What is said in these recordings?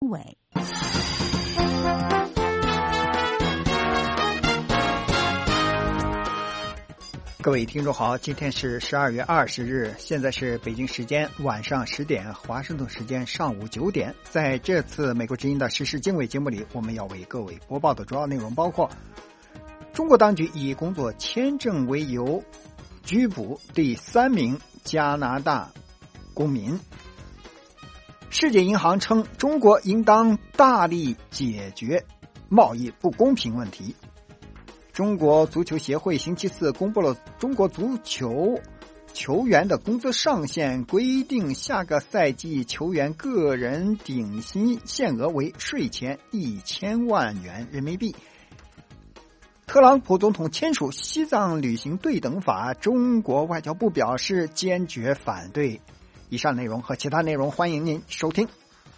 伟。 各位听众好，今天是12月20日，现在是北京时间晚上10点，华盛顿时间上午9点。在这次美国之音的时事经纬节目里，我们要为各位播报的主要内容包括：中国当局以工作签证为由拘捕第3名加拿大公民；世界银行称中国应当大力解决贸易不公平问题；中国足球协会星期四公布了中国足球球员的工资上限，规定下个赛季球员个人顶薪限额为税前1000万元人民币。特朗普总统签署西藏旅行对等法，中国外交部表示坚决反对。以上内容和其他内容欢迎您收听。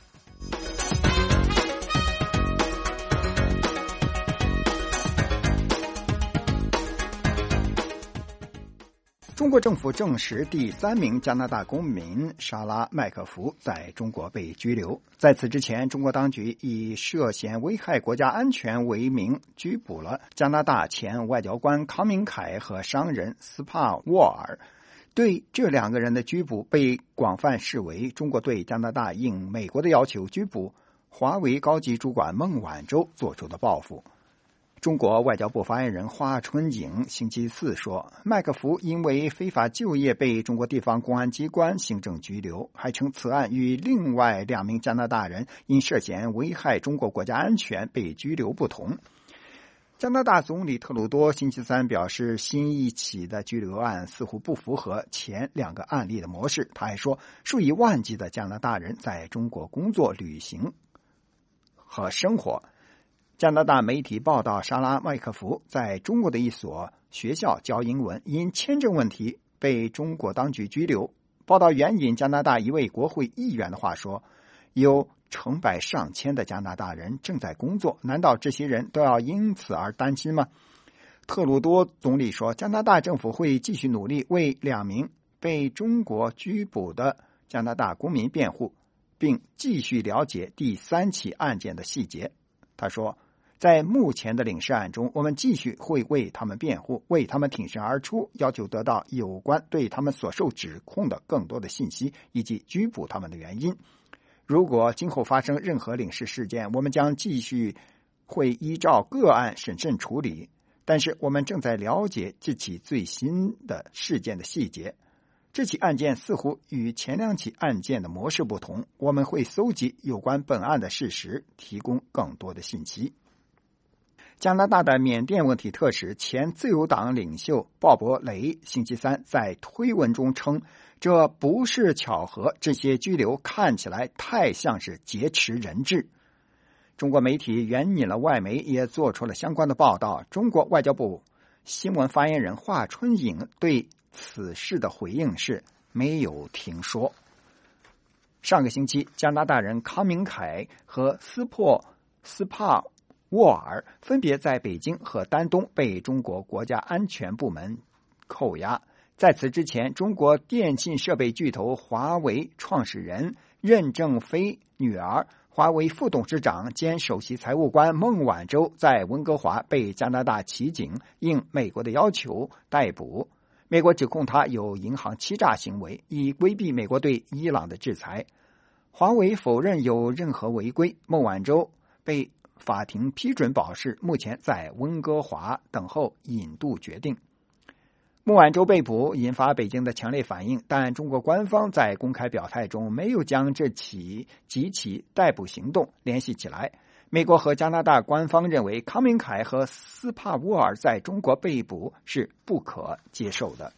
中国政府证实第3名加拿大公民莎拉·麦克福在中国被拘留。在此之前，中国当局以涉嫌危害国家安全为名拘捕了加拿大前外交官康明凯和商人斯帕沃尔。对这2个人的拘捕被广泛视为中国对加拿大应美国的要求拘捕华为高级主管孟晚舟做出的报复。中国外交部发言人华春莹星期四说，麦克福因为非法就业被中国地方公安机关行政拘留，还称此案与另外2名加拿大人因涉嫌危害中国国家安全被拘留不同。加拿大总理特鲁多星期三表示，新一起的拘留案似乎不符合前2个案例的模式。他还说，数以万计的加拿大人在中国工作、旅行和生活。加拿大媒体报道，莎拉·麦克福在中国的一所学校教英文，因签证问题被中国当局拘留。报道援引加拿大一位国会议员的话说，有成百上千的加拿大人正在工作，难道这些人都要因此而担心吗？特鲁多总理说，加拿大政府会继续努力为2名被中国拘捕的加拿大公民辩护，并继续了解第3起案件的细节。他说，在目前的领事案中，我们继续会为他们辩护，为他们挺身而出，要求得到有关对他们所受指控的更多的信息，以及拘捕他们的原因。如果今后发生任何领事事件，我们将继续会依照个案审慎处理，但是我们正在了解这起最新的事件的细节。这起案件似乎与前2起案件的模式不同，我们会搜集有关本案的事实，提供更多的信息。加拿大的缅甸问题特使、前自由党领袖鲍勃雷星期三在推文中称，这不是巧合，这些拘留看起来太像是劫持人质。中国媒体援引了外媒也做出了相关的报道。中国外交部新闻发言人华春莹对此事的回应是没有听说。上个星期，加拿大人康明凯和斯帕沃尔分别在北京和丹东被中国国家安全部门扣押。在此之前，中国电信设备巨头华为创始人任正非女儿、华为副董事长兼首席财务官孟晚舟在温哥华被加拿大骑警应美国的要求逮捕。美国指控他有银行欺诈行为，以规避美国对伊朗的制裁。华为否认有任何违规。孟晚舟被法庭批准保释，目前在温哥华等候引渡决定。孟晚舟被捕引发北京的强烈反应，但中国官方在公开表态中没有将这几起逮捕行动联系起来。美国和加拿大官方认为康明凯和斯帕沃尔在中国被捕是不可接受的。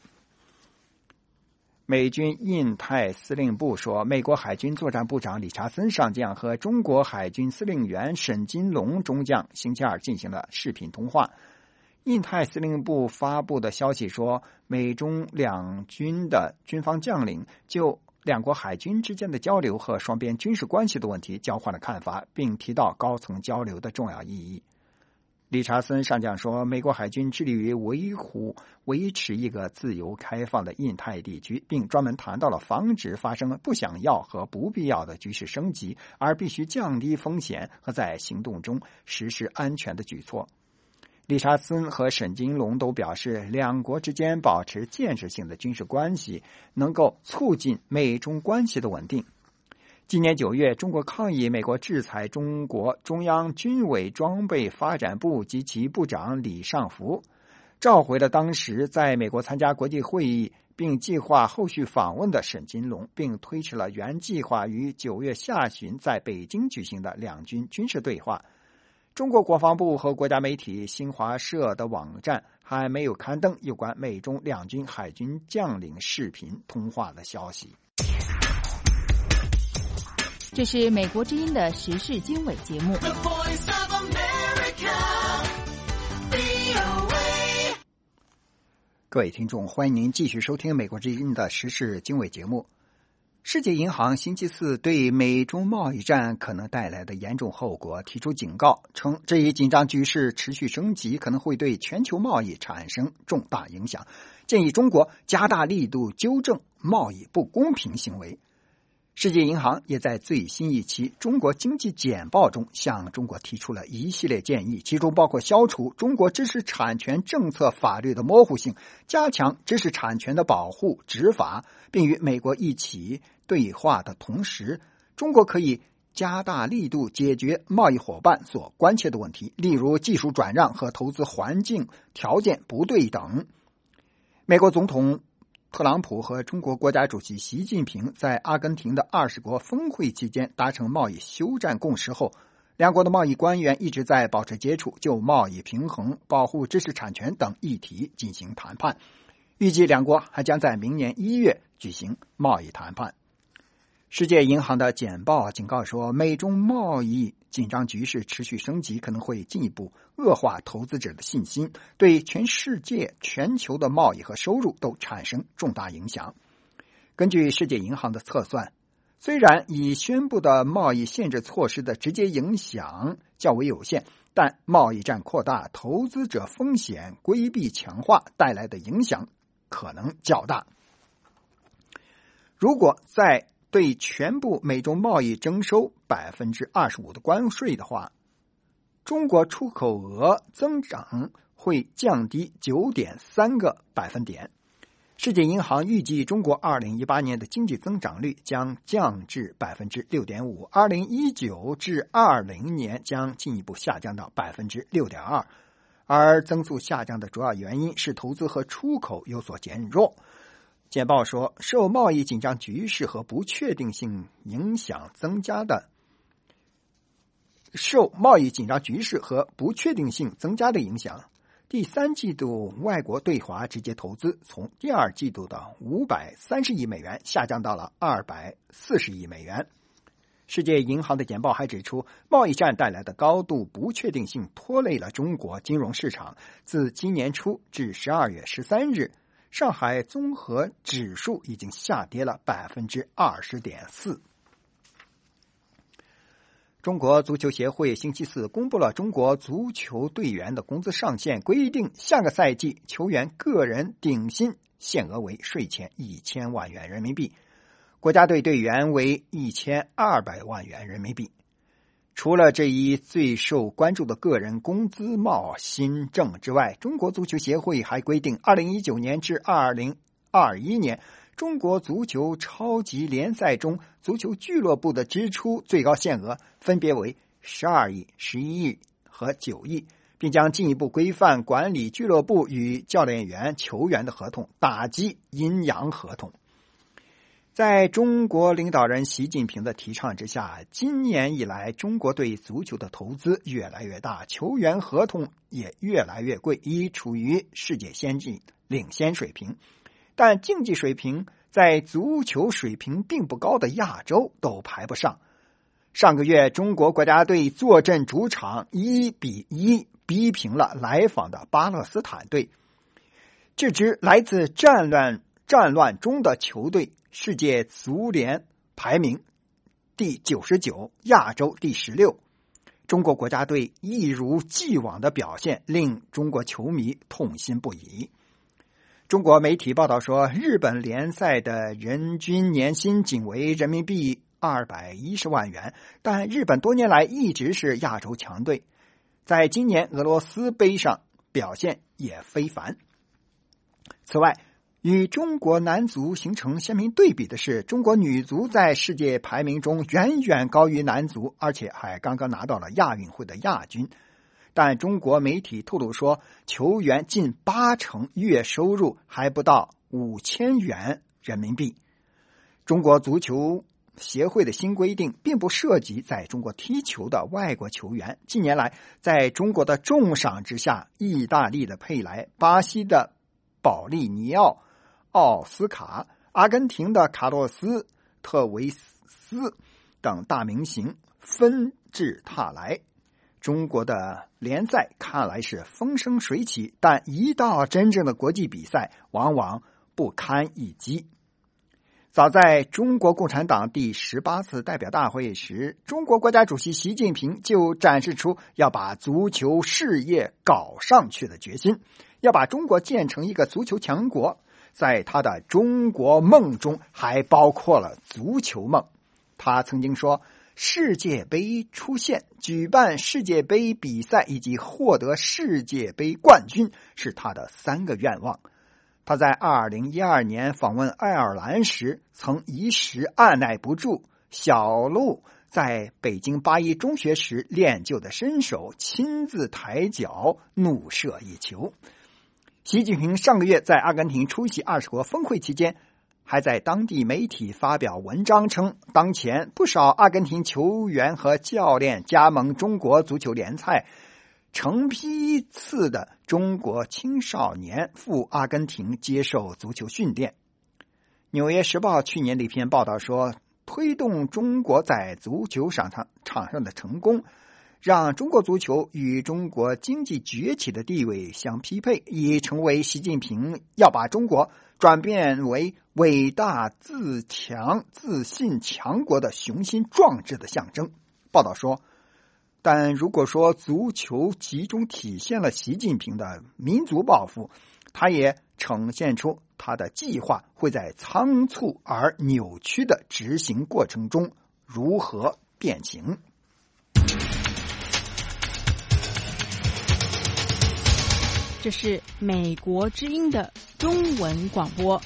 美军印太司令部说，美国海军作战部长理查森上将和中国海军司令员沈金龙中将星期二进行了视频通话。印太司令部发布的消息说，美中两军的军方将领就2国海军之间的交流和双边军事关系的问题交换了看法，并提到高层交流的重要意义。 理查森上将说，美国海军致力于维持一个自由开放的印太地区，并专门谈到了防止发生不想要和不必要的局势升级，而必须降低风险和在行动中实施安全的举措。理查森和沈金龙都表示，两国之间保持建设性的军事关系能够促进美中关系的稳定。今年9月，中国抗议美国制裁中国中央军委装备发展部及其部长李尚福，召回了当时在美国参加国际会议并计划后续访问的沈金龙，并推迟了原计划于9月下旬在北京举行的两军军事对话。中国国防部和国家媒体新华社的网站还没有刊登有关美中两军海军将领视频通话的消息。 这是美国之音的时事经纬节目。 各位听众，欢迎您继续收听美国之音的时事经纬节目。世界银行星期四对美中贸易战可能带来的严重后果提出警告，称这一紧张局势持续升级可能会对全球贸易产生重大影响，建议中国加大力度纠正贸易不公平行为。世界银行也在最新一期中国经济简报中向中国提出了一系列建议，其中包括消除中国知识产权政策法律的模糊性，加强知识产权的保护执法，并与美国一起对话的同时，中国可以加大力度解决贸易伙伴所关切的问题，例如技术转让和投资环境条件不对等。美国总统特朗普和中国国家主席习近平在阿根廷的20国峰会期间达成贸易休战共识后，两国的贸易官员一直在保持接触，就贸易平衡、保护知识产权等议题进行谈判。预计两国还将在明年1月举行贸易谈判。世界银行的简报警告说，美中贸易紧张局势持续升级可能会进一步恶化投资者的信心，对全球的贸易和收入都产生重大影响。根据世界银行的测算，虽然已宣布的贸易限制措施的直接影响较为有限，但贸易战扩大、投资者风险规避强化带来的影响可能较大。如果在对全部美中贸易征收 25% 的关税的话，中国出口额增长会降低 9.3个百分点。世界银行预计中国2018年的经济增长率将降至 6.5%， 2019至20年将进一步下降到 6.2%， 而增速下降的主要原因是投资和出口有所减弱。简报说，受贸易紧张局势和不确定性增加的影响，第三季度外国对华直接投资从第二季度的530亿美元下降到了240亿美元。世界银行的简报还指出，贸易战带来的高度不确定性拖累了中国金融市场。自今年初至12月13日，上海综合指数已经下跌了 20.4%。中国足球协会星期四公布了中国足球队员的工资上限，规定下个赛季球员个人顶薪限额为税前1000万元人民币，国家队队员为1200万元人民币。除了这一最受关注的个人工资帽新政之外，中国足球协会还规定2019年至2021年中国足球超级联赛中足球俱乐部的支出最高限额分别为12亿、11亿和9亿，并将进一步规范管理俱乐部与教练员、球员的合同，打击阴阳合同。在中国领导人习近平的提倡之下，今年以来中国对足球的投资越来越大，球员合同也越来越贵，已处于世界先进领先水平。但竞技水平在足球水平并不高的亚洲都排不上。上个月中国国家队坐镇主场1-1逼平了来访的巴勒斯坦队，这支来自战乱中的球队世界足联排名第99，亚洲第16。 中国国家队一如既往的表现令中国球迷痛心不已。中国媒体报道说，日本联赛的人均年薪仅为人民币210万元，但日本多年来一直是亚洲强队，在今年俄罗斯杯上表现也非凡。此外，与中国男足形成鲜明对比的是，中国女足在世界排名中远远高于男足，而且还刚刚拿到了亚运会的亚军。但中国媒体透露说，球员近80%月收入还不到5000元人民币。中国足球协会的新规定并不涉及在中国踢球的外国球员。近年来，在中国的重赏之下，意大利的佩莱、巴西的保利尼奥、奥斯卡、阿根廷的卡洛斯、特维斯等大明星纷至沓来。中国的联赛看来是风生水起，但一到真正的国际比赛，往往不堪一击。早在中国共产党第18次代表大会时，中国国家主席习近平就展示出要把足球事业搞上去的决心，要把中国建成一个足球强国。在他的中国梦中还包括了足球梦。他曾经说，世界杯出现、举办世界杯比赛以及获得世界杯冠军是他的3个愿望。他在2012年访问爱尔兰时，曾一时按耐不住，小鹿在北京八一中学时练就的身手，亲自抬脚怒射一球。习近平上个月在阿根廷出席20国峰会期间，还在当地媒体发表文章称，当前不少阿根廷球员和教练加盟中国足球联赛，成批次的中国青少年赴阿根廷接受足球训练。纽约时报去年的一篇报道说，推动中国在足球场上的成功，让中国足球与中国经济崛起的地位相匹配，已成为习近平要把中国转变为伟大、自强、自信强国的雄心壮志的象征。报道说，但如果说足球集中体现了习近平的民族抱负，他也呈现出他的计划会在仓促而扭曲的执行过程中如何变形。 这是美国之音的中文广播。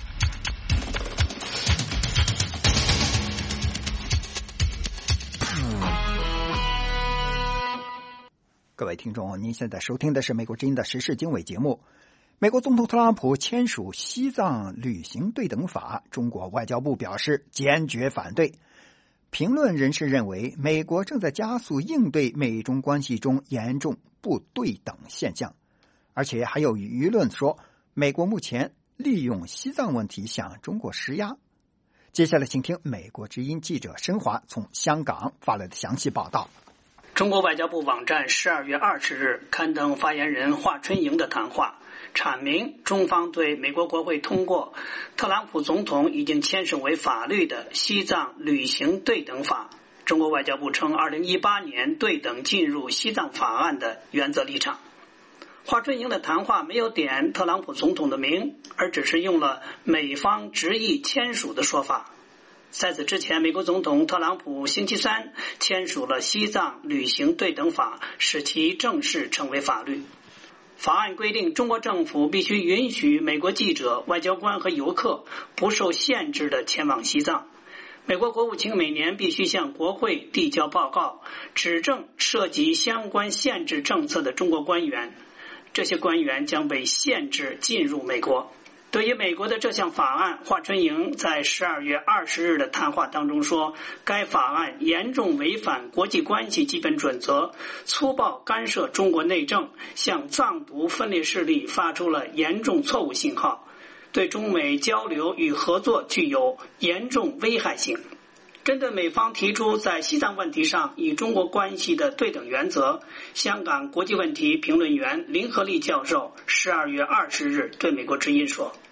各位听众，您现在收听的是美国之音的时事经纬节目。美国总统特朗普签署西藏旅行对等法，中国外交部表示坚决反对。评论人士认为，美国正在加速应对美中关系中严重不对等现象，而且还有舆论说，美国目前利用西藏问题向中国施压。接下来请听美国之音记者申华从香港发来的详细报道。 中国外交部网站12月20日刊登发言人华春莹的谈话，阐明中方对美国国会通过特朗普总统已经签署为法律的西藏旅行对等法。中国外交部称2018年对等进入西藏法案的原则立场。华春莹的谈话没有点特朗普总统的名，而只是用了美方执意签署的说法。在此之前，美国总统特朗普星期三签署了西藏旅行对等法，使其正式成为法律。法案规定，中国政府必须允许美国记者、外交官和游客不受限制地前往西藏。美国国务卿每年必须向国会递交报告，指证涉及相关限制政策的中国官员。这些官员将被限制进入美国。对于美国的这项法案，华春莹在12月20日的谈话当中说，该法案严重违反国际关系基本准则，粗暴干涉中国内政，向藏独分裂势力发出了严重错误信号，对中美交流与合作具有严重危害性。针对美方提出在西藏问题上与中国关系的对等原则，香港国际问题评论员林和利教授12月20日对美国之音说，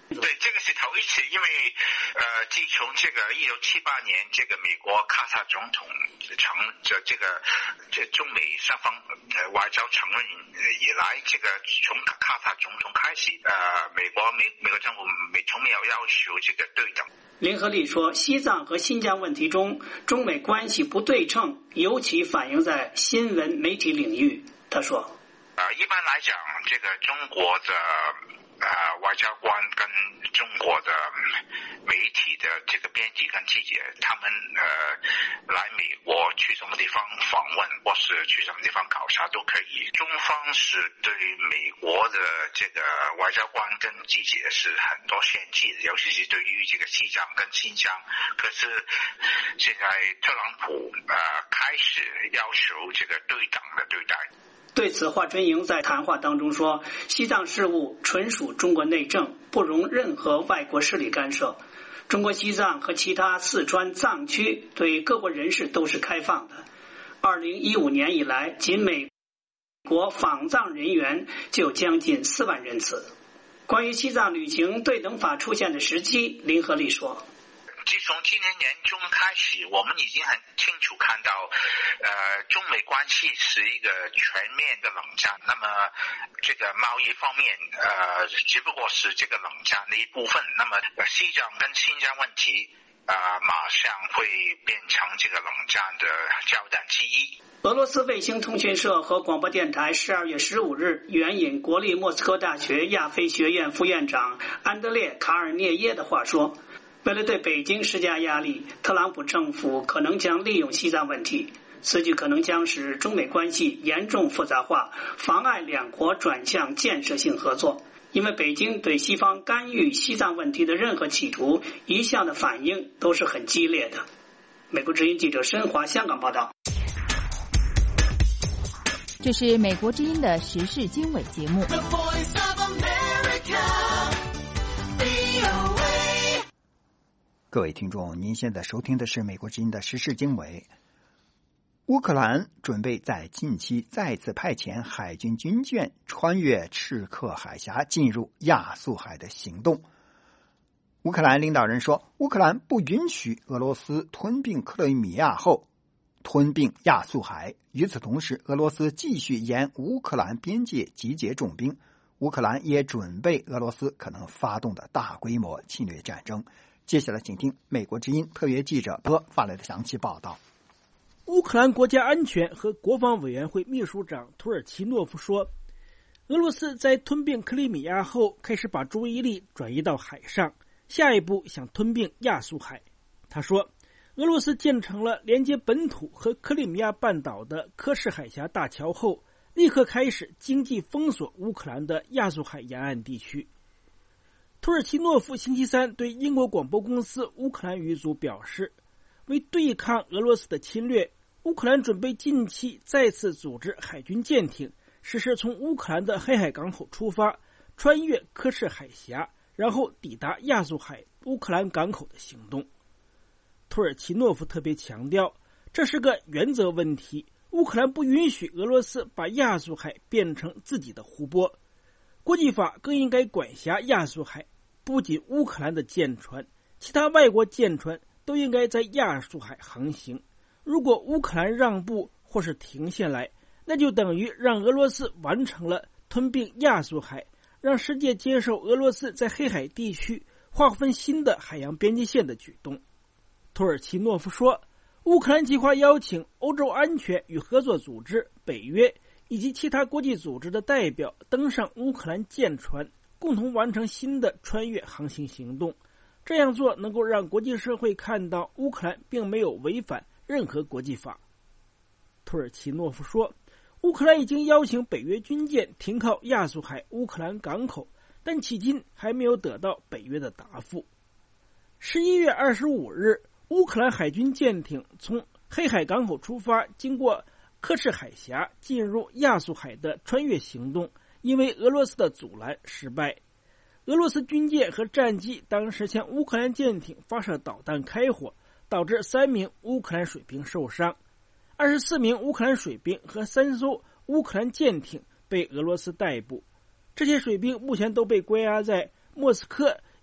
对，这个是头一次，因为自从这个1978年这个美国卡萨总统这中美双方外交承认以来，这个从卡萨总统开始，美国政府从没有要求这个对等。 林和利说，西藏和新疆问题中，中美关系不对称，尤其反映在新闻媒体领域。他说， 一般来讲，这个中国的外交官跟中国的媒体的这个编辑跟记者，他们来美国去什么地方访问，或是去什么地方考察都可以。中方是对美国的这个外交官跟记者是很多限制的，尤其是对于这个西藏跟新疆。可是现在特朗普开始要求这个对等的对待。 对此，华春莹在谈话当中说，西藏事务纯属中国内政，不容任何外国势力干涉。中国西藏和其他四川藏区对各国人士都是开放的。2015年以来，仅美国访藏人员就将近4万人次。关于西藏旅行对等法出现的时期，林和利说， 自从今年年中开始，我们已经很清楚看到，中美关系是一个全面的冷战。那么，这个贸易方面，只不过是这个冷战的一部分。那么，西藏跟新疆问题，马上会变成这个冷战的焦点之一。 俄罗斯卫星通讯社和广播电台12月15日援引国立莫斯科大学亚非学院副院长安德烈·卡尔涅耶的话说，为了对北京施加压力，特朗普政府可能将利用西藏问题，此举可能将使中美关系严重复杂化，妨碍两国转向建设性合作。因为北京对西方干预西藏问题的任何企图，一向的反应都是很激烈的。美国之音记者申华香港报道。 这是美国之音的时事经纬节目。 各位听众，您现在收听的是美国之音的时事经纬。乌克兰准备在近期再次派遣海军军舰穿越赤克海峡进入亚速海的行动。乌克兰领导人说，乌克兰不允许俄罗斯吞并克里米亚后吞并亚速海。与此同时，俄罗斯继续沿乌克兰边界集结重兵，乌克兰也准备俄罗斯可能发动的大规模侵略战争。接下来请听美国之音特约记者发来的详细报道。 乌克兰国家安全和国防委员会秘书长土尔奇诺夫说，俄罗斯在吞并克里米亚后开始把注意力转移到海上，下一步想吞并亚速海。他说，俄罗斯建成了连接本土和克里米亚半岛的科什海峡大桥后，立刻开始经济封锁乌克兰的亚速海沿岸地区。土尔奇诺夫星期三对英国广播公司乌克兰语组表示，为对抗俄罗斯的侵略，乌克兰准备近期再次组织海军舰艇实施从乌克兰的黑海港口出发，穿越科什海峡，然后抵达亚速海乌克兰港口的行动。土尔奇诺夫特别强调，这是个原则问题，乌克兰不允许俄罗斯把亚速海变成自己的湖泊，国际法更应该管辖亚速海，不仅乌克兰的舰船，其他外国舰船都应该在亚速海航行。如果乌克兰让步或是停下来，那就等于让俄罗斯完成了吞并亚速海，让世界接受俄罗斯在黑海地区划分新的海洋边界线的举动。土尔奇诺夫说，乌克兰计划邀请欧洲安全与合作组织、北约以及其他国际组织的代表登上乌克兰舰船，共同完成新的穿越航行行动。这样做能够让国际社会看到乌克兰并没有违反任何国际法。土尔奇诺夫说，乌克兰已经邀请北约军舰停靠亚速海乌克兰港口，但迄今还没有得到北约的答复。11月25日，乌克兰海军舰艇从黑海港口出发，经过科什海峡进入亚速海的穿越行动，因为俄罗斯的阻拦失败。俄罗斯军舰和战机当时向乌克兰舰艇发射导弹开火，导致3名乌克兰水兵受伤，24名乌克兰水兵和3艘乌克兰舰艇被俄罗斯逮捕。这些水兵目前都被关押在莫斯科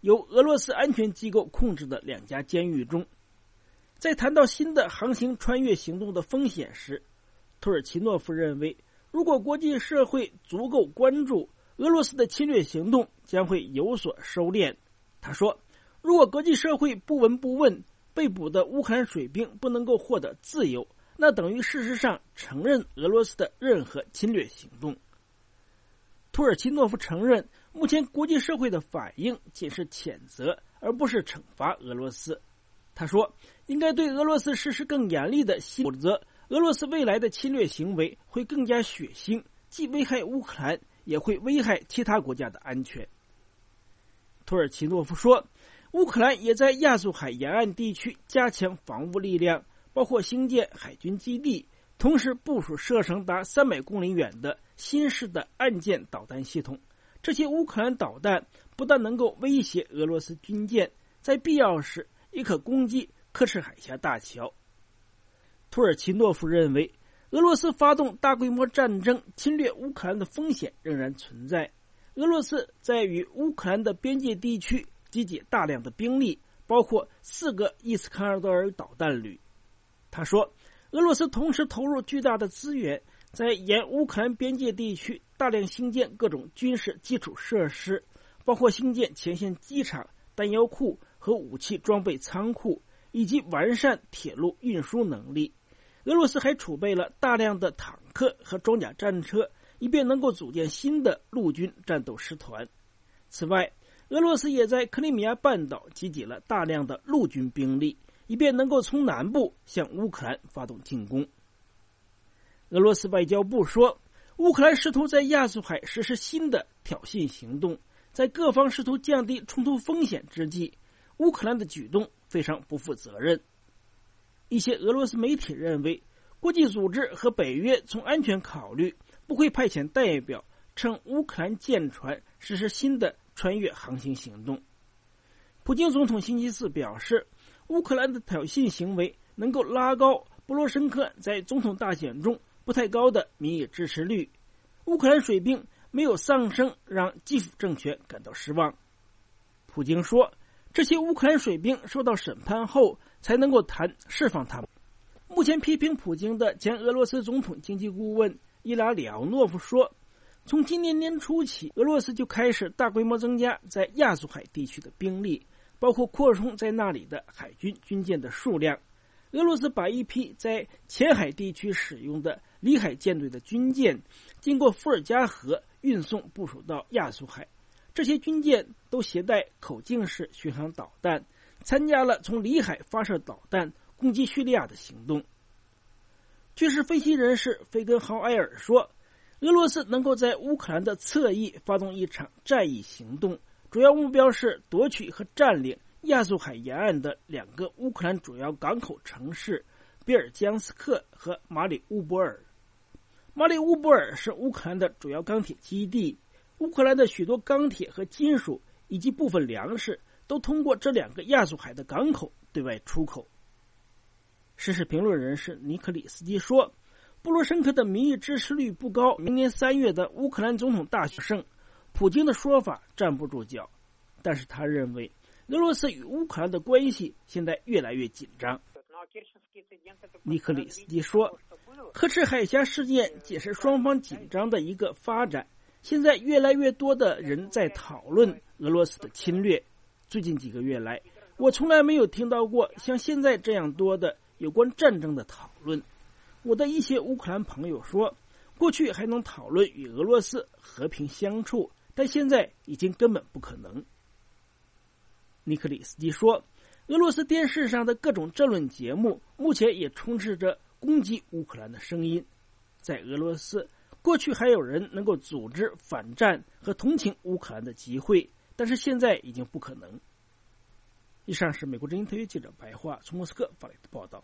由俄罗斯安全机构控制的2家监狱中。在谈到新的航行穿越行动的风险时，土尔奇诺夫认为，如果国际社会足够关注，俄罗斯的侵略行动将会有所收敛。他说，如果国际社会不闻不问，被捕的乌克兰水兵不能够获得自由，那等于事实上承认俄罗斯的任何侵略行动。土尔奇诺夫承认，目前国际社会的反应仅是谴责，而不是惩罚俄罗斯。他说，应该对俄罗斯实施更严厉的否则俄罗斯未来的侵略行为会更加血腥，既危害乌克兰，也会危害其他国家的安全。土尔奇诺夫说，乌克兰也在亚速海沿岸地区加强防务力量，包括兴建海军基地，同时部署射程达300公里远的新式的岸舰导弹系统。这些乌克兰导弹不但能够威胁俄罗斯军舰，在必要时也可攻击刻赤海峡大桥。土尔奇诺夫认为，俄罗斯发动大规模战争侵略乌克兰的风险仍然存在。俄罗斯在与乌克兰的边界地区集结大量的兵力，包括4个伊斯坎德尔导弹旅。他说，俄罗斯同时投入巨大的资源，在沿乌克兰边界地区大量兴建各种军事基础设施，包括兴建前线机场、弹药库和武器装备仓库，以及完善铁路运输能力。俄罗斯还储备了大量的坦克和装甲战车，以便能够组建新的陆军战斗师团。此外，俄罗斯也在克里米亚半岛集结了大量的陆军兵力，以便能够从南部向乌克兰发动进攻。俄罗斯外交部说，乌克兰试图在亚速海实施新的挑衅行动，在各方试图降低冲突风险之际，乌克兰的举动非常不负责任。一些俄罗斯媒体认为，国际组织和北约从安全考虑不会派遣代表乘乌克兰舰船实施新的穿越航行行动。普京总统星期四表示，乌克兰的挑衅行为能够拉高波罗申科在总统大选中不太高的民意支持率。乌克兰水兵没有丧生，让基辅政权感到失望。普京说，这些乌克兰水兵受到审判后才能够谈释放他们。目前批评普京的前俄罗斯总统经济顾问伊拉里奥诺夫说，从今年年初起，俄罗斯就开始大规模增加在亚速海地区的兵力，包括扩充在那里的海军军舰的数量。俄罗斯把一批在前海地区使用的里海舰队的军舰经过伏尔加河运送部署到亚速海，这些军舰都携带口径式巡航导弹，参加了从里海发射导弹攻击叙利亚的行动。军事分析人士费根豪埃尔说，俄罗斯能够在乌克兰的侧翼发动一场战役行动，主要目标是夺取和占领亚速海沿岸的2个乌克兰主要港口城市比尔江斯克和马里乌波尔。马里乌波尔是乌克兰的主要钢铁基地，乌克兰的许多钢铁和金属以及部分粮食都通过这2个亚速海的港口对外出口。时事评论人士尼克里斯基说，波罗申科的民意支持率不高，明年3月的乌克兰总统大选胜，普京的说法站不住脚。但是他认为，俄罗斯与乌克兰的关系现在越来越紧张。尼克里斯基说，刻赤海峡事件仅是双方紧张的一个发展，现在越来越多的人在讨论俄罗斯的侵略。最近几个月来，我从来没有听到过像现在这样多的有关战争的讨论。我的一些乌克兰朋友说，过去还能讨论与俄罗斯和平相处，但现在已经根本不可能。尼克里斯基说，俄罗斯电视上的各种政论节目目前也充斥着攻击乌克兰的声音。在俄罗斯，过去还有人能够组织反战和同情乌克兰的集会，但是现在已经不可能。以上是美国之音特约记者白桦从莫斯科发来的报道。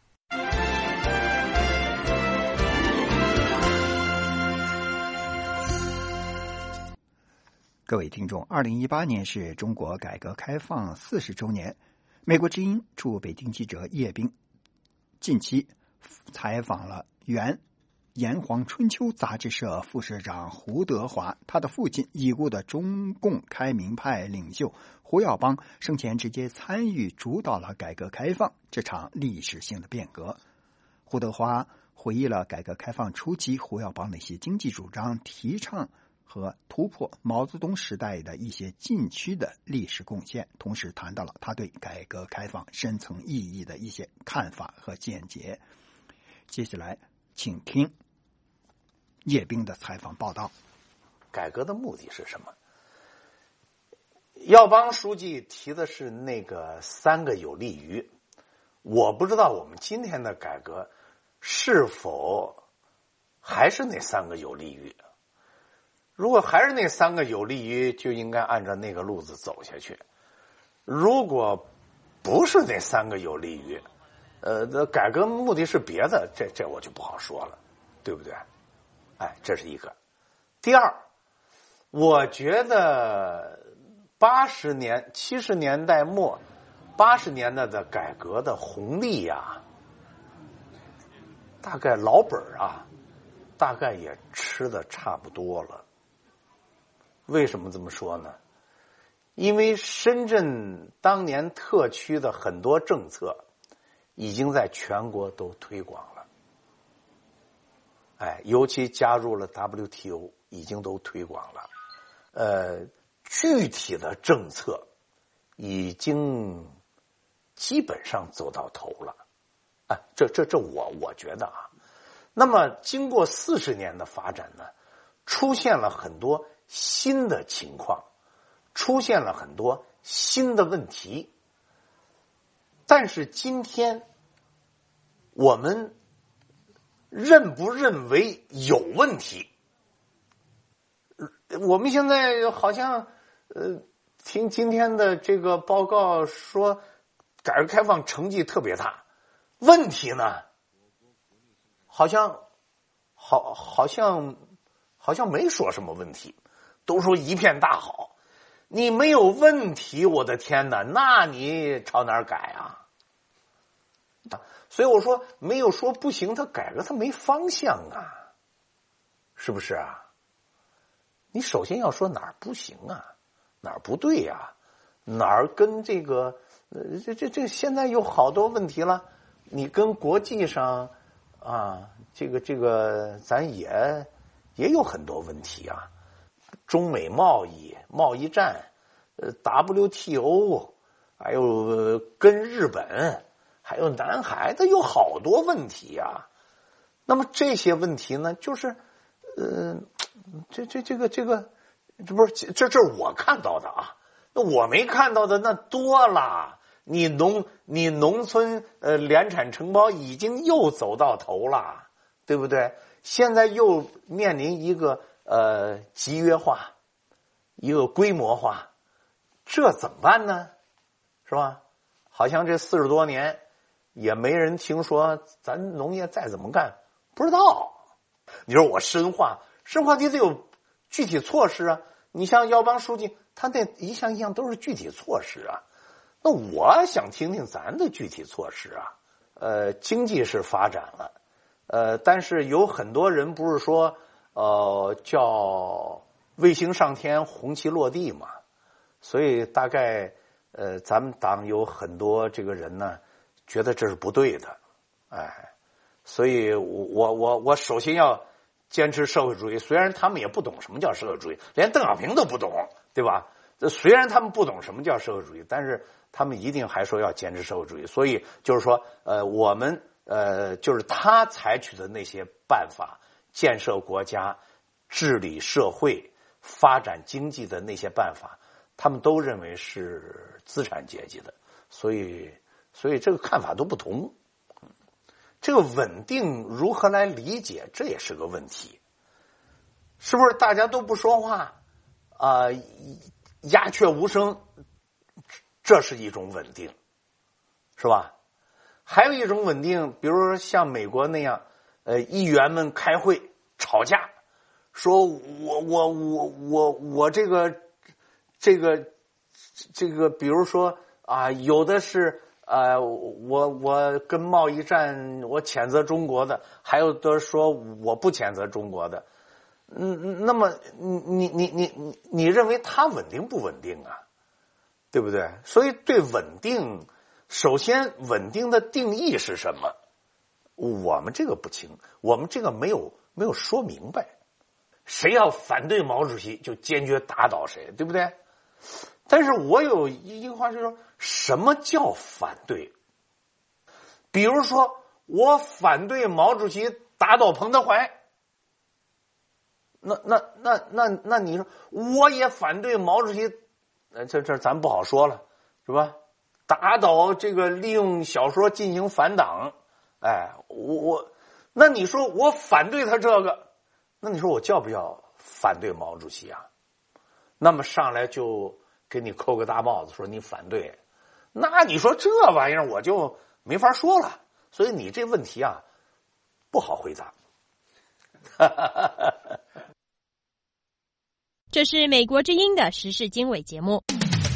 各位听众，2018年是中国改革开放40周年。美国之音驻北京记者叶冰近期采访了原炎黄春秋》杂志社副社长胡德华，他的父亲已故的中共开明派领袖胡耀邦生前直接参与主导了改革开放这场历史性的变革。胡德华回忆了改革开放初期胡耀邦的一些经济主张，提倡和突破毛泽东时代的一些禁区的历史贡献，同时谈到了他对改革开放深层意义的一些看法和见解。接下来请听叶冰的采访报道。 改革的目的是什么？耀邦书记提的是那个3个有利于，我不知道我们今天的改革是否还是那3个有利于。如果还是那3个有利于，就应该按照那个路子走下去。如果不是那3个有利于，改革目的是别的，这我就不好说了，对不对？哎，这是一个。第二，我觉得70年代末80年代的改革的红利呀，大概老本啊，大概也吃的差不多了。为什么这么说呢？因为深圳当年特区的很多政策已经在全国都推广了，尤其加入了 WTO， 已经都推广了。具体的政策已经基本上走到头了。这我觉得啊。那么经过40年的发展呢，出现了很多新的情况，出现了很多新的问题。但是今天我们认不认为有问题？我们现在好像听今天的这个报告说改革开放成绩特别大，问题呢好像没说什么问题，都说一片大好。你没有问题，我的天哪，那你朝哪儿改啊？所以我说没有说不行，他改革他没方向啊，是不是啊？你首先要说哪儿不行啊，哪儿不对啊，哪儿跟这个这现在有好多问题了，你跟国际上啊，这个咱也有很多问题啊，中美贸易战，WTO， 还有跟日本，还有南海，它有好多问题啊。那么这些问题呢，就是这不是这是我看到的啊，那我没看到的那多了。你农村联产承包已经又走到头了，对不对？现在又面临一个集约化，一个规模化，这怎么办呢？是吧？好像这40多年也没人听说咱农业再怎么干，不知道。你说我深化你得有具体措施啊。你像耀邦书记，他那一项一项都是具体措施啊。那我想听听咱的具体措施啊。经济是发展了，但是有很多人不是说叫卫星上天红旗落地嘛，所以大概咱们党有很多这个人呢觉得这是不对的，所以我首先要坚持社会主义，虽然他们也不懂什么叫社会主义，连邓小平都不懂，对吧？虽然他们不懂什么叫社会主义，但是他们一定还说要坚持社会主义。所以就是说我们就是他采取的那些办法，建设国家、治理社会、发展经济的那些办法，他们都认为是资产阶级的，所以这个看法都不同。这个稳定如何来理解，这也是个问题。是不是大家都不说话鸦雀无声，这是一种稳定，是吧？还有一种稳定，比如说像美国那样，议员们开会吵架，说我这个，比如说有的是我跟贸易战我谴责中国的，还有的说我不谴责中国的。那么你认为它稳定不稳定啊？对不对？所以对稳定，首先稳定的定义是什么？我们这个不清，我们这个没有说明白。谁要反对毛主席，就坚决打倒谁，对不对？但是我有一个话是说，什么叫反对？比如说，我反对毛主席打倒彭德怀，那你说我也反对毛主席，这咱不好说了，是吧？打倒这个利用小说进行反党，那你说我反对他这个，那你说我叫不叫反对毛主席啊？那么上来就给你扣个大帽子，说你反对，那你说这玩意儿我就没法说了。所以你这问题啊，不好回答。 这是美国之音的时事经纬节目。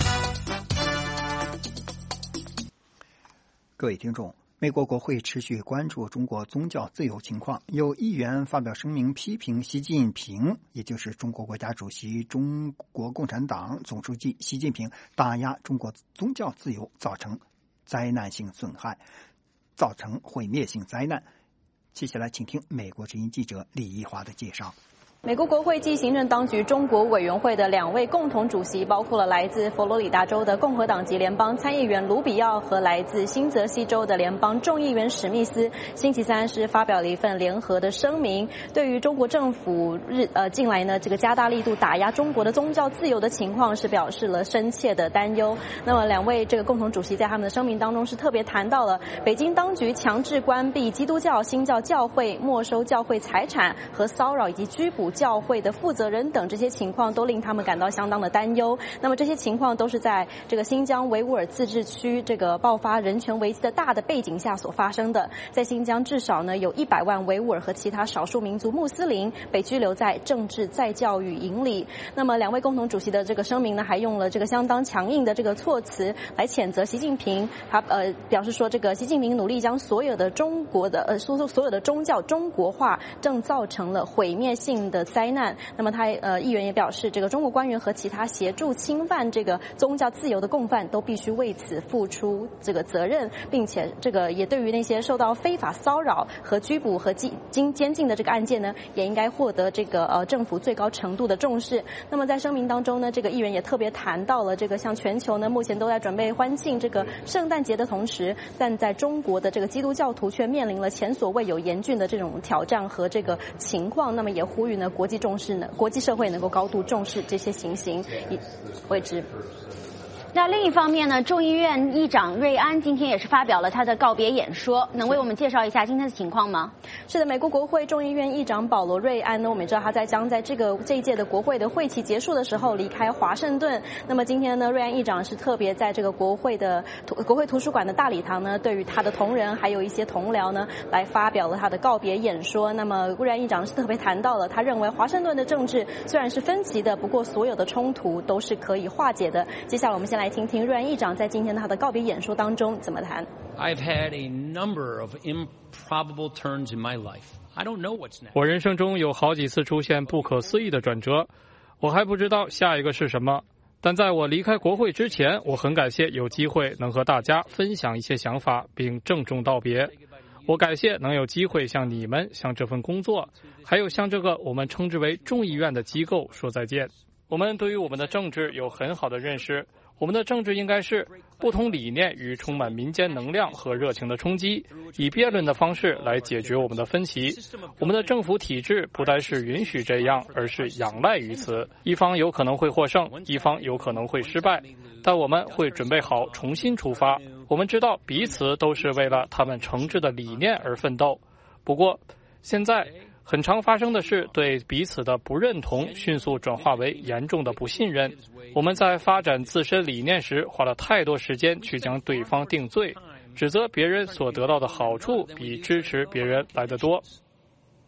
各位听众，美国国会持续关注中国宗教自由情况，有议员发表声明批评习近平，也就是中国国家主席、中国共产党总书记习近平打压中国宗教自由，造成灾难性损害，造成毁灭性灾难。接下来请听美国之音记者李一华的介绍。 美国国会暨行政当局中国委员会的2位共同主席，包括了来自佛罗里达州的共和党籍联邦参议员卢比奥和来自新泽西州的联邦众议员史密斯，星期三是发表了一份联合的声明，对于中国政府近来呢这个加大力度打压中国的宗教自由的情况是表示了深切的担忧。那么2位这个共同主席在他们的声明当中是特别谈到了北京当局强制关闭基督教新教教会、没收教会财产和骚扰以及拘捕教会的负责人等这些情况都令他们感到相当的担忧。那么这些情况都是在这个新疆维吾尔自治区这个爆发人权危机的大的背景下所发生的。在新疆至少呢有100万维吾尔和其他少数民族穆斯林被拘留在政治再教育营里。那么2位共同主席的这个声明呢还用了这个相当强硬的这个措辞来谴责习近平，他表示说这个习近平努力将所有的中国的所有的宗教中国化，正造成了毁灭性的灾难。那么他议员也表示，这个中国官员和其他协助侵犯这个宗教自由的共犯都必须为此付出这个责任，并且这个也对于那些受到非法骚扰和拘捕和监禁的这个案件呢，也应该获得这个政府最高程度的重视。那么在声明当中呢，这个议员也特别谈到了这个像全球呢目前都在准备欢庆这个圣诞节的同时，但在中国的这个基督教徒却面临了前所未有严峻的这种挑战和这个情况。那么也呼吁呢国际社会能够高度重视这些情形，以为之。 那另一方面呢，众议院议长瑞安今天也是发表了他的告别演说，能为我们介绍一下今天的情况吗？ 是的，美国国会众议院议长保罗·瑞安呢，我们也知道他将在这一届的国会的会期结束的时候离开华盛顿。那么今天呢，瑞安议长是特别在这个国会图书馆的大礼堂呢，对于他的同仁还有一些同僚呢，来发表了他的告别演说。那么瑞安议长是特别谈到了，他认为华盛顿的政治虽然是分歧的，不过所有的冲突都是可以化解的。接下来我们先来听听瑞安议长在今天他的告别演说当中怎么谈。 I've had a number of improbable turns in my life. I don't know what's next. 我人生中有好几次出现不可思议的转折，我还不知道下一个是什么。但在我离开国会之前，我很感谢有机会能和大家分享一些想法，并郑重道别。我感谢能有机会向你们、向这份工作，还有向这个我们称之为众议院的机构说再见。我们对于我们的政治有很好的认识。我们的政治应该是不同理念与充满民间能量和热情的冲击，以辩论的方式来解决我们的分歧。我们的政府体制不单是允许这样，而是仰赖于此。一方有可能会获胜，一方有可能会失败，但我们会准备好重新出发。我们知道彼此都是为了他们诚挚的理念而奋斗。不过，现在很常发生的是对彼此的不认同迅速转化为严重的不信任。我们在发展自身理念时花了太多时间去将对方定罪，指责别人所得到的好处比支持别人来得多。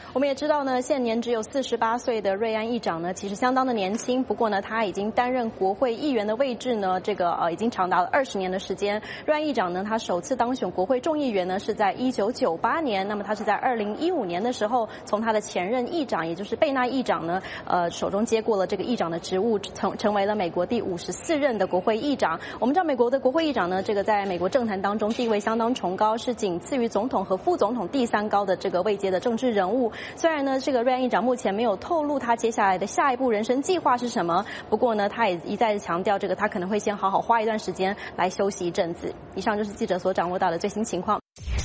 我们也知道呢，现年只有48岁的瑞安议长呢，其实相当的年轻。不过呢，他已经担任国会议员的位置呢，已经长达了20年的时间。瑞安议长呢，他首次当选国会众议员呢，是在1998年。那么他是在2015年的时候，从他的前任议长，也就是贝纳议长呢，手中接过了这个议长的职务，成为了美国第54任的国会议长。我们知道，美国的国会议长呢，这个在美国政坛当中地位相当崇高，是仅次于总统和副总统第3高的这个位阶的政治人物。虽然呢，这个瑞安议长目前没有透露他接下来的下一步人生计划是什么，不过呢，他也一再强调，他可能会先好好花一段时间来休息一阵子。以上就是记者所掌握到的最新情况。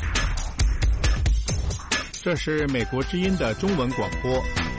这是美国之音的中文广播。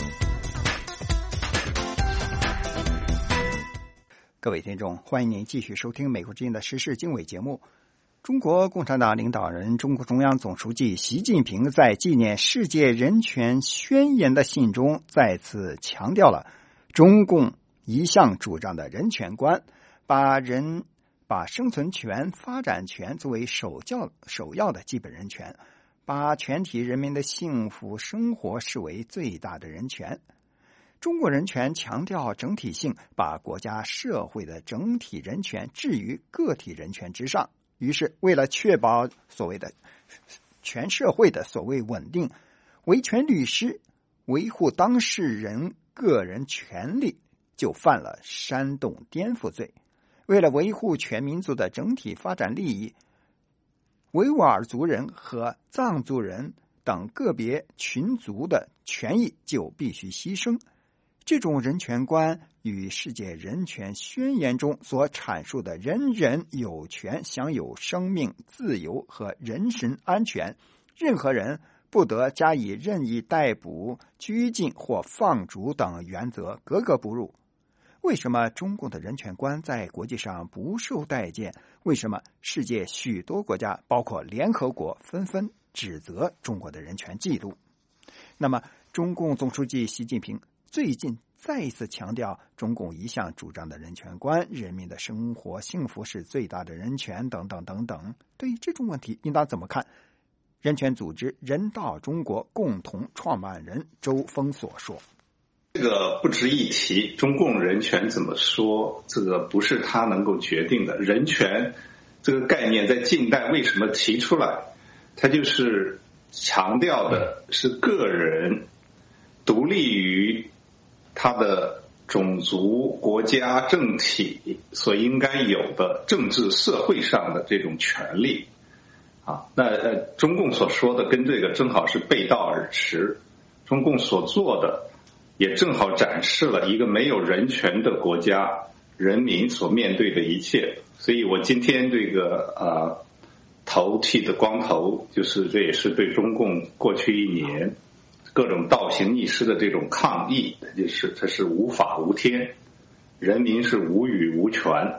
各位听众，欢迎您继续收听美国之音的时事经纬节目。中国共产党领导人、中国中央总书记习近平在纪念世界人权宣言的信中再次强调了中共一向主张的人权观，把生存权、发展权作为首要的基本人权，把全体人民的幸福生活视为最大的人权。中国人权强调整体性，把国家社会的整体人权置于个体人权之上。于是，为了确保所谓的全社会的所谓稳定，维权律师维护当事人个人权利就犯了煽动颠覆罪。为了维护全民族的整体发展利益，维吾尔族人和藏族人等个别群族的权益就必须牺牲。这种人权观与世界人权宣言中所阐述的人人有权享有生命、自由和人身安全，任何人不得加以任意逮捕、拘禁或放逐等原则格格不入。为什么中共的人权观在国际上不受待见？为什么世界许多国家，包括联合国，纷纷指责中国的人权纪录？那么，中共总书记习近平最近再一次强调中共一向主张的人权观，人民的生活幸福是最大的人权等等等等。对于这种问题，应当怎么看？人权组织人道中国共同创办人周峰所说： 这个不值一提，中共人权怎么说，这个不是他能够决定的。人权这个概念在近代为什么提出来？它就是强调的是个人独立于他的种族、国家、政体所应该有的政治社会上的这种权利啊。那中共所说的跟这个正好是背道而驰，中共所做的也正好展示了一个没有人权的国家人民所面对的一切。所以我今天这个头剃的光头，就是这也是对中共过去1年各种倒行逆施的这种抗议，它是无法无天，人民是无语无权。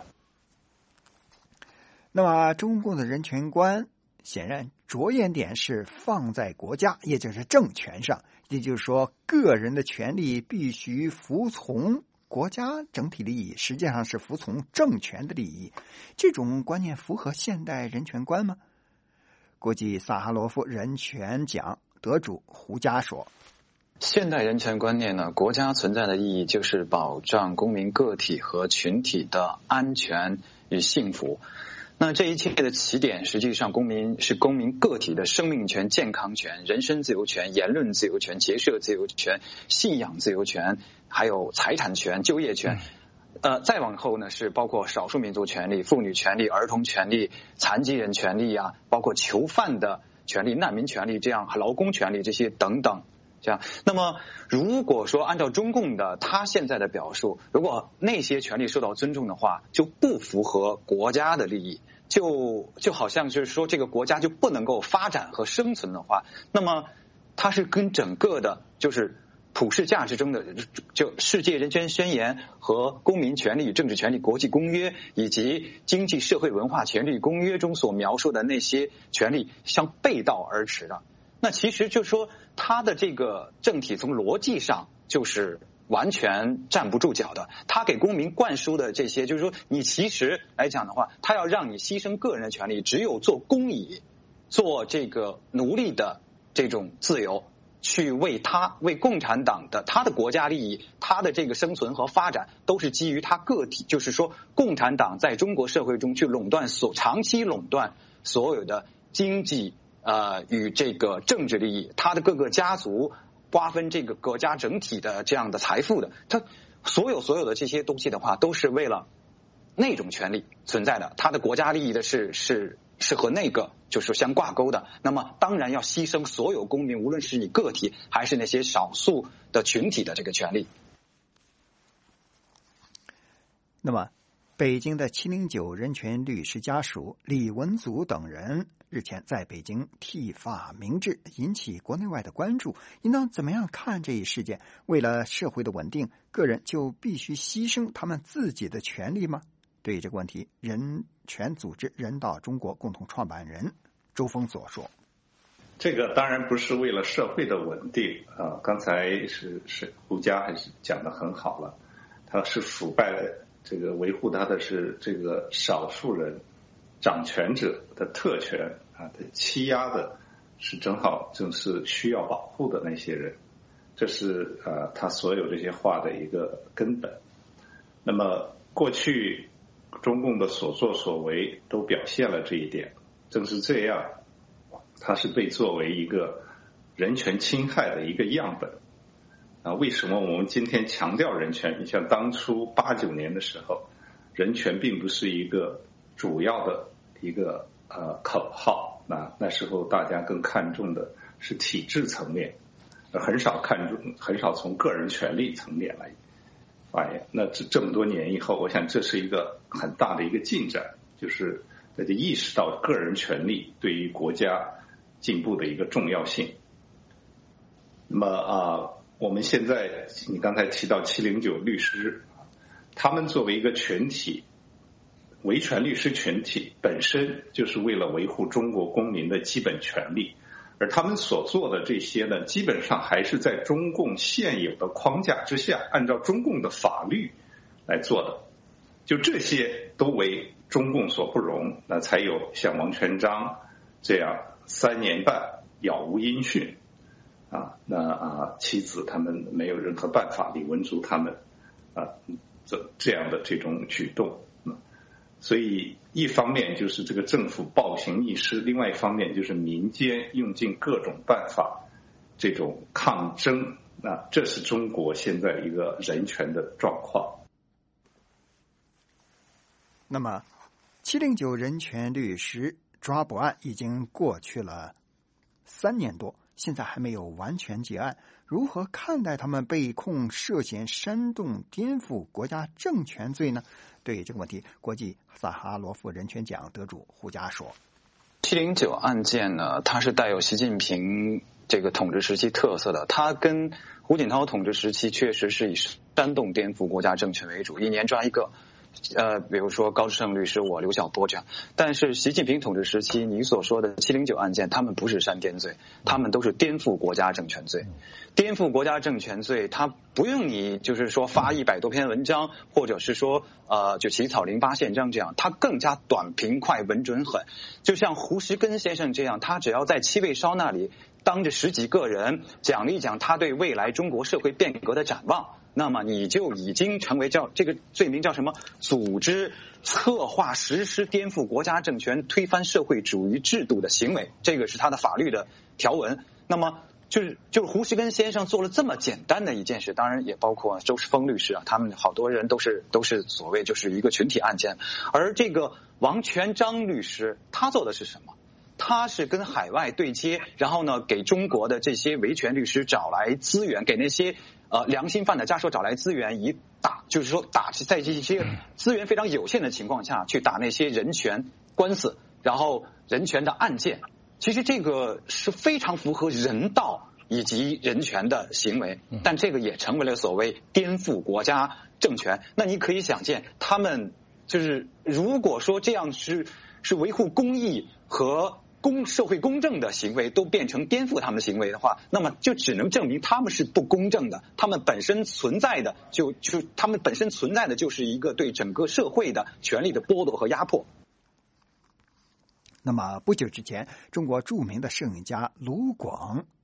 那么中共的人权观显然着眼点是放在国家，也就是政权上，也就是说个人的权利必须服从国家整体利益，实际上是服从政权的利益。这种观念符合现代人权观吗？国际萨哈罗夫人权奖得主胡佳说： 现代人权观念呢，国家存在的意义就是保障公民个体和群体的安全与幸福。那这一切的起点，实际上公民个体的生命权、健康权、人身自由权、言论自由权、结社自由权、信仰自由权，还有财产权、就业权。再往后呢，是包括少数民族权利、妇女权利、儿童权利、残疾人权利啊，包括囚犯的权利、难民权利，这样劳工权利这些等等。这样，那么如果说按照中共的他现在的表述，如果那些权利受到尊重的话，就不符合国家的利益，就好像就是说这个国家就不能够发展和生存的话，那么它是跟整个的就是普世价值中的就世界人权宣言和公民权利与政治权利国际公约以及经济社会文化权利公约中所描述的那些权利相背道而驰的。那其实就是说它的这个政体从逻辑上就是完全站不住脚的。他给公民灌输的这些就是说，你其实来讲的话，他要让你牺牲个人的权利，只有做公蚁、做这个奴隶的这种自由， 去为共产党的他的国家利益，他的这个生存和发展都是基于他个体，就是说共产党在中国社会中去长期垄断所有的经济与这个政治利益，他的各个家族瓜分这个国家整体的这样的财富的，他所有的这些东西的话，都是为了那种权利存在的，他的国家利益的是和那个就是相挂钩的，那么当然要牺牲所有公民，无论是你个体还是那些少数的群体的这个权利。 那么北京的709人权律师家属李文祖等人日前在北京剃发明志，引起国内外的关注。应当怎么样看这一事件？为了社会的稳定，个人就必须牺牲他们自己的权利吗？对于这个问题，人权组织人道中国共同创办人周峰所说：“ 这个当然不是为了社会的稳定啊，刚才是胡佳还是讲得很好了，他是腐败的，这个维护他的是这个少数人掌权者的特权啊，他欺压的是正是需要保护的那些人，这是他所有这些话的一个根本。那么过去中共的所作所为都表现了这一点，正是这样，它是被作为一个人权侵害的一个样本啊。为什么我们今天强调人权？你像当初89年的时候，人权并不是一个主要的一个口号，那时候大家更看重的是体制层面，很少从个人权利层面来发言。那这么多年以后，我想这是一个很大的一个进展，就是大家意识到个人权利对于国家进步的一个重要性。那么我们现在你刚才提到709律师，他们作为一个群体，维权律师群体本身就是为了维护中国公民的基本权利，而他们所做的这些呢，基本上还是在中共现有的框架之下，按照中共的法律来做的，就这些都为中共所不容，那才有像王全璋这样3年半杳无音讯妻子他们没有任何办法，李文祖他们这样的这种举动。所以一方面就是这个政府暴行逆施，另外一方面就是民间用尽各种办法这种抗争，这是中国现在一个人权的状况。 那么709人权律师抓捕案已经过去了3年多，现在还没有完全结案，如何看待他们被控涉嫌煽动颠覆国家政权罪呢？对这个问题，国际萨哈罗夫人权奖得主胡佳说 ：709案件呢，它是带有习近平这个统治时期特色的，它跟胡锦涛统治时期确实是以煽动颠覆国家政权为主，一年抓一个。比如说高志胜律师，我刘晓波这样。但是习近平统治时期，你所说的709案件，他们不是煽颠罪，他们都是颠覆国家政权罪。颠覆国家政权罪，他不用你就是说发100多篇文章，或者是说就起草08宪章这样，他更加短平快稳准狠。就像胡石根先生这样，他只要在七味烧那里当着10几个人讲一讲他对未来中国社会变革的展望，那么你就已经成为这个罪名叫什么？组织、策划、实施颠覆国家政权、推翻社会主义制度的行为，这个是他的法律的条文。那么就是胡石根先生做了这么简单的一件事，当然也包括周世峰律师他们好多人都是所谓就是一个群体案件。而这个王全璋律师他做的是什么？他是跟海外对接，然后呢给中国的这些维权律师找来资源，给那些良心犯的家属找来资源，就是说打在这些资源非常有限的情况下去打那些人权官司，然后人权的案件。其实这个是非常符合人道以及人权的行为，但这个也成为了所谓颠覆国家政权。那你可以想见，他们就是如果说这样是维护公义和社会公正的行为都变成颠覆他们的行为的话，那么就只能证明他们是不公正的，他们本身存在的就是一个对整个社会的权利的剥夺和压迫。 那么不久之前，中国著名的摄影家卢广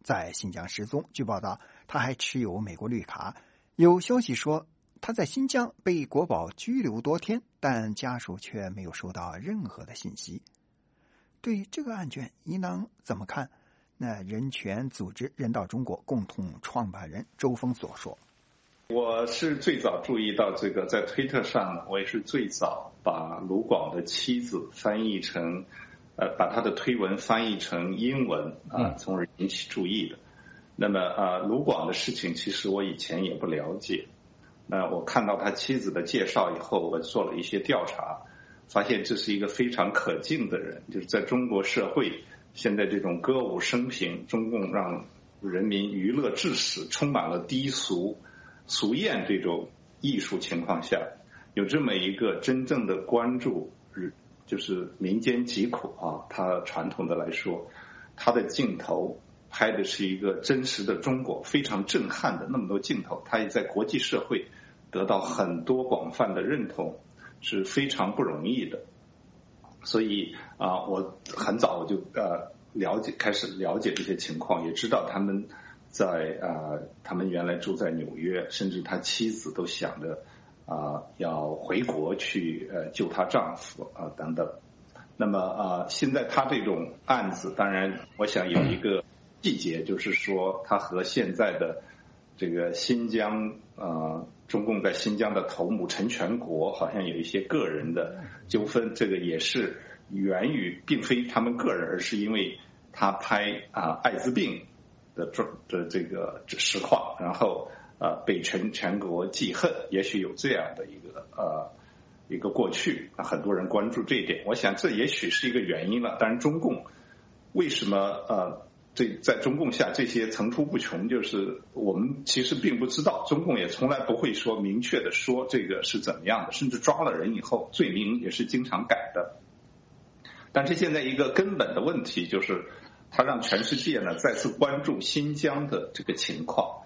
在新疆失踪。据报道，他还持有美国绿卡。有消息说他在新疆被国保拘留多天，但家属却没有收到任何的信息。对这个案件，您能怎么看？那人权组织人道中国共同创办人周峰所说： 我是最早注意到这个，在推特上，我也是最早把卢广的妻子翻译成，把他的推文翻译成英文从而引起注意的。那么卢广的事情，其实我以前也不了解。那我看到他妻子的介绍以后，我做了一些调查，发现这是一个非常可敬的人，就是在中国社会现在这种歌舞升平，中共让人民娱乐至死，充满了低俗俗艳这种艺术情况下，有这么一个真正的关注，就是民间疾苦他传统的来说，他的镜头拍的是一个真实的中国，非常震撼的那么多镜头，他也在国际社会得到很多广泛的认同，是非常不容易的。所以我很早我就开始了解这些情况，也知道他们他们原来住在纽约，甚至他妻子都想着要回国去救她丈夫等等。那么现在他这种案子，当然我想有一个细节，就是说他和现在的这个新疆中共在新疆的头目陈全国好像有一些个人的纠纷，这个也是源于并非他们个人，而是因为他拍艾滋病的这个实况，然后被陈全国记恨，也许有这样的一个过去，很多人关注这一点，我想这也许是一个原因了。当然中共为什么在中共下这些层出不穷，就是我们其实并不知道，中共也从来不会说明确的说这个是怎么样的，甚至抓了人以后罪名也是经常改的。但是现在一个根本的问题就是，他让全世界呢再次关注新疆的这个情况。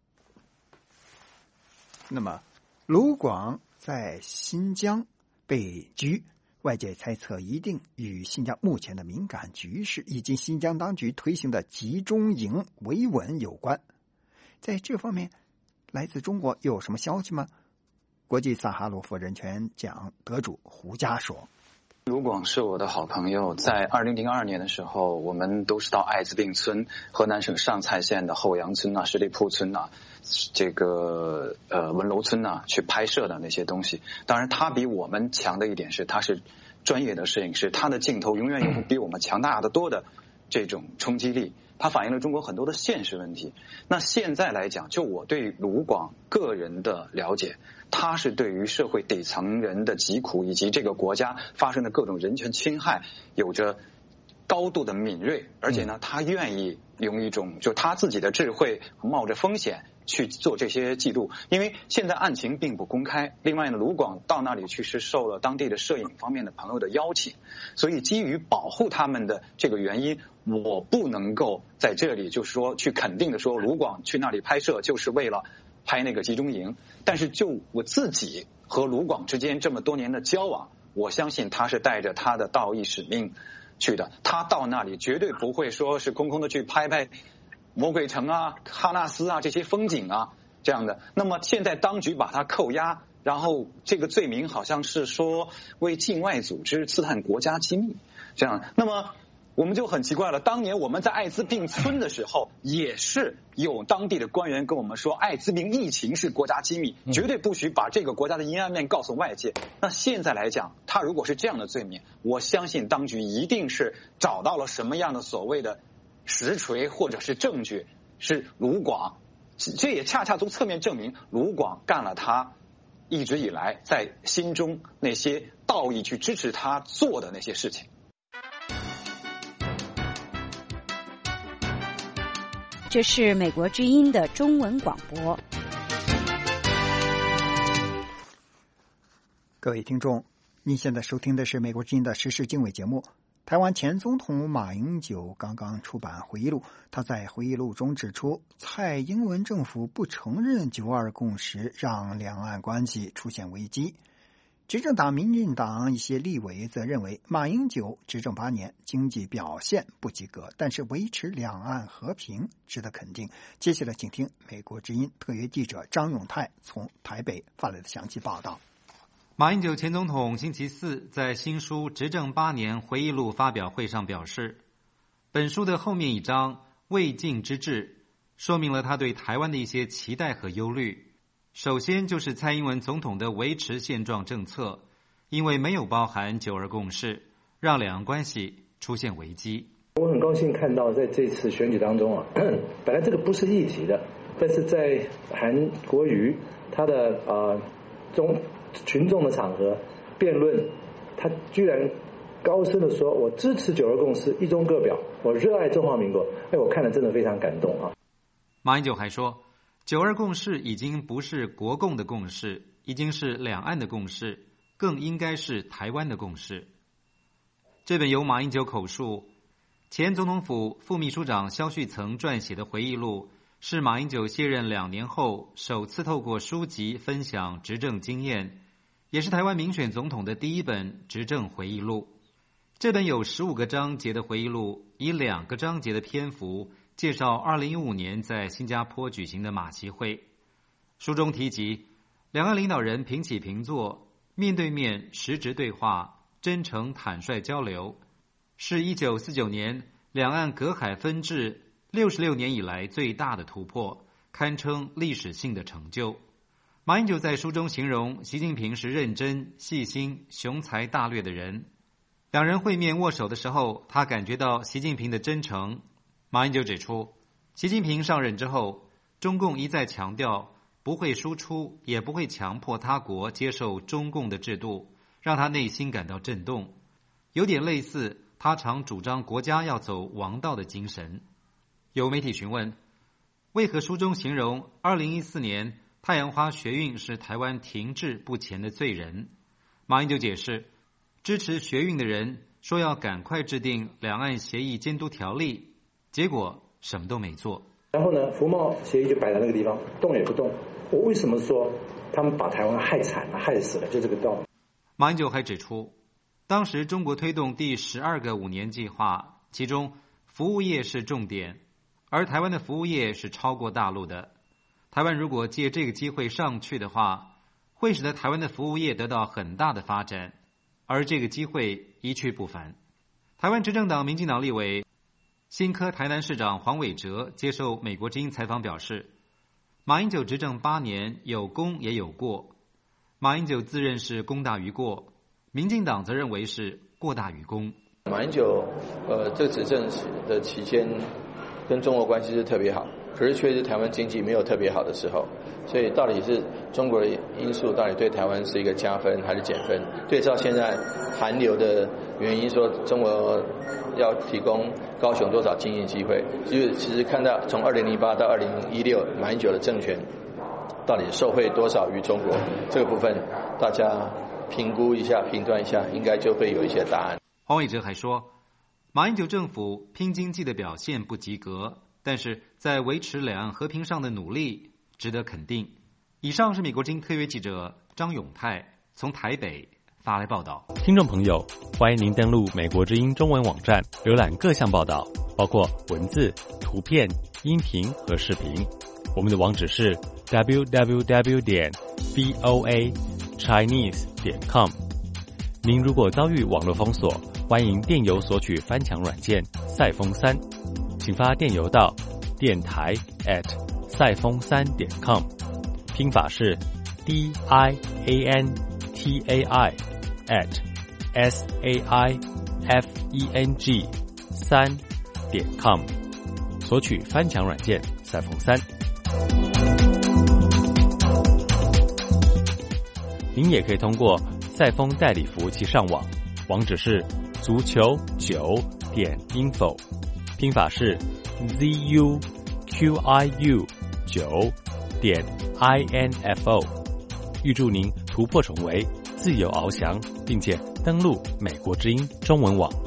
那么卢广在新疆被拘，外界猜测一定与新疆目前的敏感局势以及新疆当局推行的集中营维稳有关。在这方面，来自中国有什么消息吗？国际萨哈罗夫人权奖得主胡佳说： 卢广是我的好朋友，在2002年的时候，我们都是到艾滋病村，河南省上蔡县的后杨村十里铺村这个文楼村去拍摄的那些东西。当然他比我们强的一点是，他是专业的摄影师，他的镜头永远有比我们强大的多的这种冲击力，它反映了中国很多的现实问题。那现在来讲，就我对卢广个人的了解，他是对于社会底层人的疾苦以及这个国家发生的各种人权侵害有着高度的敏锐，而且呢，他愿意用一种就他自己的智慧，冒着风险去做这些记录。因为现在案情并不公开，另外呢，卢广到那里去是受了当地的摄影方面的朋友的邀请，所以基于保护他们的这个原因，我不能够在这里就是说去肯定的说卢广去那里拍摄就是为了拍那个集中营。但是就我自己和卢广之间这么多年的交往，我相信他是带着他的道义使命去的，他到那里绝对不会说是空空的去拍魔鬼城哈纳斯这些风景这样的。那么现在当局把他扣押，然后这个罪名好像是说为境外组织刺探国家机密这样。那么我们就很奇怪了，当年我们在艾滋病村的时候，也是有当地的官员跟我们说，艾滋病疫情是国家机密，绝对不许把这个国家的阴暗面告诉外界。那现在来讲，他如果是这样的罪名，我相信当局一定是找到了什么样的所谓的实锤或者是证据，是卢广，这也恰恰从侧面证明卢广干了他一直以来在心中那些道义去支持他做的那些事情。 这是美国之音的中文广播。 各位听众，您现在收听的是美国之音的时事经纬节目。台湾前总统马英九刚刚出版回忆录，他在回忆录中指出，蔡英文政府不承认9·2共识，让两岸关系出现危机。 执政党民进党一些立委则认为，马英九执政8年经济表现不及格，但是维持两岸和平值得肯定。接下来请听美国之音特约记者张永泰从台北发来的详细报道。 马英九前总统星期四在新书《执政8年回忆录》发表会上表示，本书的后面一章未尽之志说明了他对台湾的一些期待和忧虑。首先就是蔡英文总统的维持现状政策，因为没有包含9·2共识，让两岸关系出现危机。 我很高兴看到在这次选举当中本来这个不是议题的，但是在韩国瑜他的群众的场合辩论，他居然高声的说：“我支持9·2共识，一中各表，我热爱中华民国。”我看了真的非常感动啊！ 马英九还说，9·2共识已经不是国共的共识，已经是两岸的共识，更应该是台湾的共识。这本由马英九口述，前总统府副秘书长萧旭岑撰写的回忆录，是马英九卸任2年后首次透过书籍分享执政经验，也是台湾民选总统的第一本执政回忆录。这本有15个章节的回忆录，以2个章节的篇幅介绍2015年在新加坡举行的马习会。书中提及，两岸领导人平起平坐，面对面实质对话，真诚坦率交流，是1949年两岸隔海分治66年以来最大的突破，堪称历史性的成就。马英九在书中形容习近平是认真、细心、雄才大略的人。两人会面握手的时候，他感觉到习近平的真诚。马英九指出，习近平上任之后，中共一再强调不会输出，也不会强迫他国接受中共的制度，让他内心感到震动，有点类似他常主张国家要走王道的精神。有媒体询问，为何书中形容2014年太阳花学运是台湾停滞不前的罪人？马英九解释，支持学运的人说要赶快制定两岸协议监督条例，结果什么都没做。 然后呢，服贸协议就摆在那个地方，动也不动。我为什么说他们把台湾害惨了、害死了？就这个道理。 马英九还指出，当时中国推动第12个5年计划，其中服务业是重点，而台湾的服务业是超过大陆的。台湾如果借这个机会上去的话，会使得台湾的服务业得到很大的发展，而这个机会一去不返。台湾执政党民进党立委新科台南市长黄伟哲接受美国之音采访表示，马英九执政8年有功也有过，马英九自认是功大于过，民进党则认为是过大于功。 马英九这个执政的期间跟中国关系是特别好，可是确实台湾经济没有特别好的时候，所以到底是中国的因素到底对台湾是一个加分还是减分？对照现在韩流的原因，说中国要提供高雄多少经营机会，其实看到从2008到2016马英九的政权到底受惠多少于中国，这个部分大家评估一下、评断一下，应该就会有一些答案。 黄伟哲还说，马英九政府拼经济的表现不及格，但是在维持两岸和平上的努力值得肯定。以上是美国之音特约记者张永泰从台北发来报道。 听众朋友，欢迎您登录美国之音中文网站，浏览各项报道，包括文字、图片、音频和视频。我们的网址是 www.voachinese.com。您如果遭遇网络封锁，欢迎电邮索取翻墙软件赛风3，请发电邮到电台@赛风3.com， 拼法是 DIANTAI@SAIFENG3.com， 索取翻墙软件赛风3。您也可以通过赛风代理服务器上网，网址是足球9.info， 拼法是 ZUQIU9.info。 预祝您突破重围，自由翱翔，并且登陆美国之音中文网。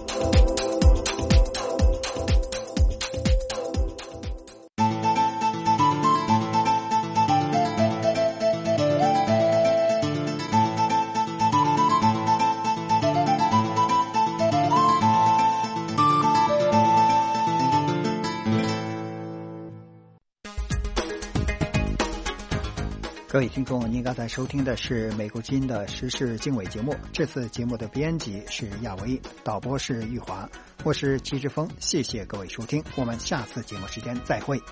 各位听众，您刚才收听的是美国之音的时事经纬节目。这次节目的编辑是亚维，导播是玉华，我是齐志峰。谢谢各位收听，我们下次节目时间再会。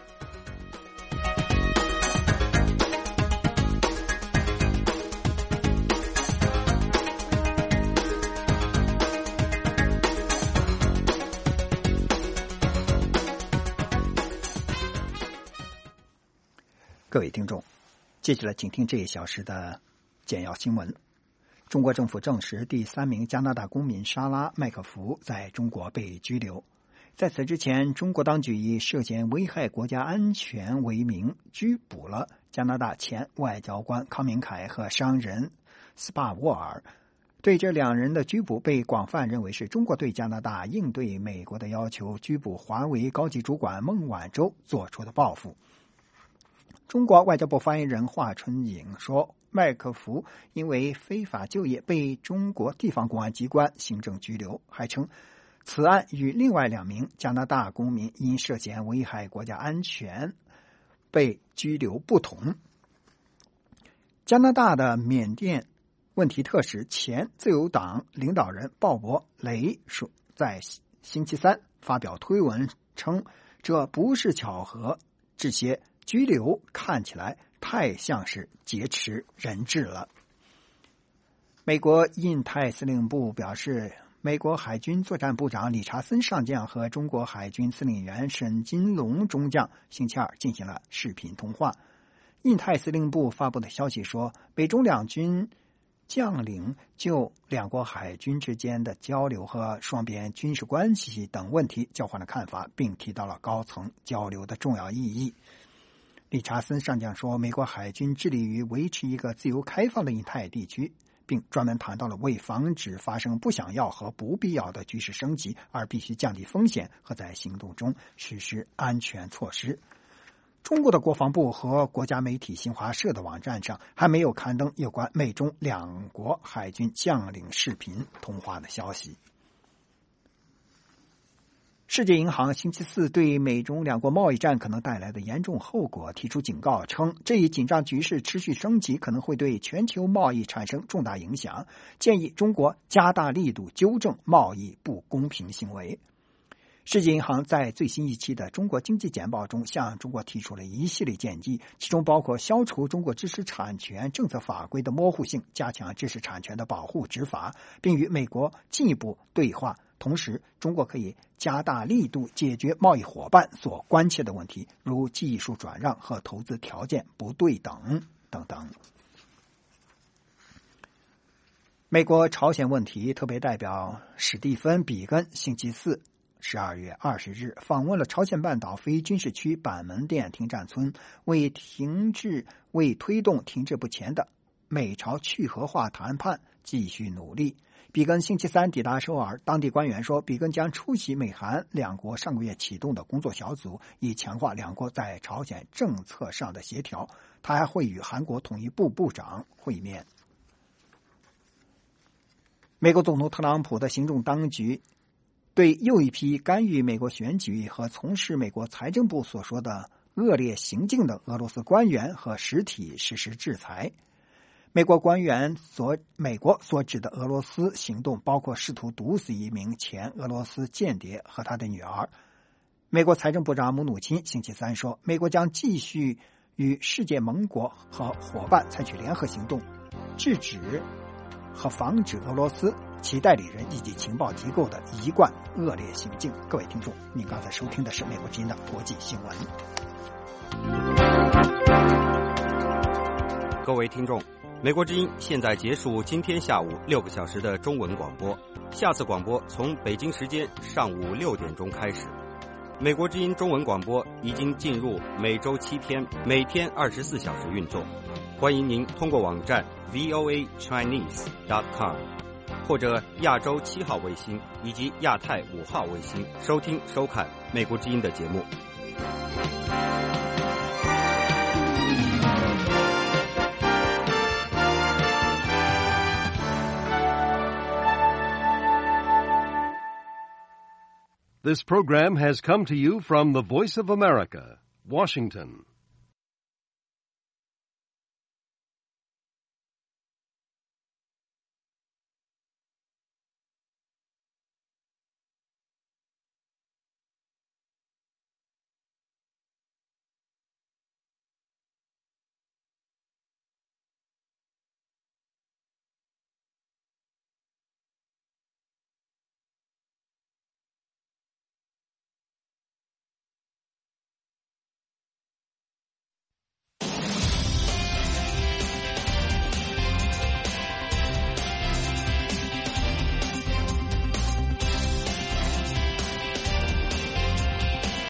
各位听众，接下来请听这一小时的简要新闻。中国政府证实第3名加拿大公民莎拉·麦克福在中国被拘留。在此之前，中国当局以涉嫌危害国家安全为名拘捕了加拿大前外交官康明凯和商人斯帕沃尔。对这2人的拘捕被广泛认为是中国对加拿大应对美国的要求拘捕华为高级主管孟晚舟做出的报复。中国外交部发言人华春莹说，麦克福因为非法就业被中国地方公安机关行政拘留，还称此案与另外2名加拿大公民因涉嫌危害国家安全被拘留不同。加拿大的缅甸问题特使前自由党领导人鲍勃雷在星期3发表推文称，这不是巧合，这些拘留看起来太像是劫持人质了。美国印太司令部表示，美国海军作战部长理查森上将和中国海军司令员沈金龙中将星期2进行了视频通话。印太司令部发布的消息说，美中两军将领就两国海军之间的交流和双边军事关系等问题交换了看法，并提到了高层交流的重要意义。理查森上将说，美国海军致力于维持一个自由开放的印太地区，并专门谈到了为防止发生不想要和不必要的局势升级而必须降低风险和在行动中实施安全措施。中国的国防部和国家媒体新华社的网站上还没有刊登有关美中两国海军将领视频通话的消息。世界银行星期4对美中两国贸易战可能带来的严重后果提出警告，称这一紧张局势持续升级可能会对全球贸易产生重大影响，建议中国加大力度纠正贸易不公平行为。世界银行在最新一期的中国经济简报中向中国提出了一系列建议，其中包括消除中国知识产权政策法规的模糊性，加强知识产权的保护执法，并与美国进一步对话。同时，中国可以加大力度解决贸易伙伴所关切的问题，如技术转让和投资条件不对等等等。美国朝鲜问题特别代表史蒂芬·比根星期4 12月20日访问了朝鲜半岛非军事区板门店停战村，为推动停滞不前的美朝去核化谈判继续努力。比根星期3抵达首尔，当地官员说，比根将出席美韩两国上个月启动的工作小组，以强化两国在朝鲜政策上的协调。他还会与韩国统一部部长会面。美国总统特朗普的行政当局对又一批干预美国选举和从事美国财政部所说的恶劣行径的俄罗斯官员和实体实施制裁。美国所指的俄罗斯行动包括试图毒死一名前俄罗斯间谍和他的女儿。美国财政部长姆努钦星期3说，美国将继续与世界盟国和伙伴采取联合行动，制止和防止俄罗斯其代理人以及情报机构的一贯恶劣行径。各位听众，您刚才收听的是美国之音的国际新闻。 各位听众，美国之音现在结束今天下午6个小时的中文广播，下次广播从北京时间上午6点钟开始。美国之音中文广播已经进入每周7天，每天24小时运作。欢迎您通过网站 voachinese.com 或者亚洲7号卫星以及亚太5号卫星收听收看美国之音的节目。 This program has come to you from the Voice of America, Washington.